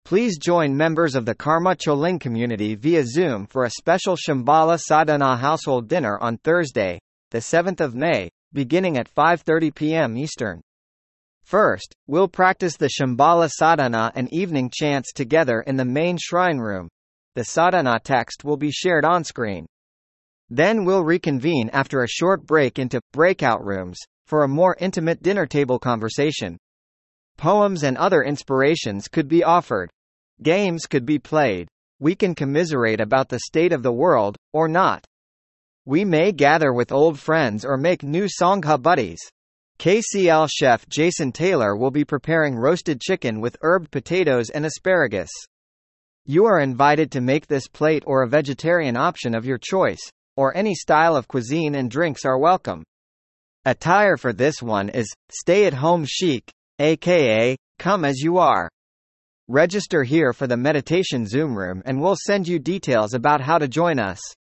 Please join members of the Karma Choling community via Zoom for a special Shambhala Sadhana household dinner on Thursday, the 7th of May, beginning at 5:30 p.m. Eastern. First, we'll practice the Shambhala Sadhana and evening chants together in the main shrine room. The sadhana text will be shared on screen. Then we'll reconvene after a short break into breakout rooms for a more intimate dinner table conversation. Poems and other inspirations could be offered. Games could be played. We can commiserate about the state of the world, or not. We may gather with old friends or make new Sangha buddies. KCL chef Jason Taylor will be preparing roasted chicken with herbed potatoes and asparagus. You are invited to make this plate or a vegetarian option of your choice, or any style of cuisine, and drinks are welcome. Attire for this one is stay-at-home chic, aka come as you are. Register here for the meditation Zoom room and we'll send you details about how to join us.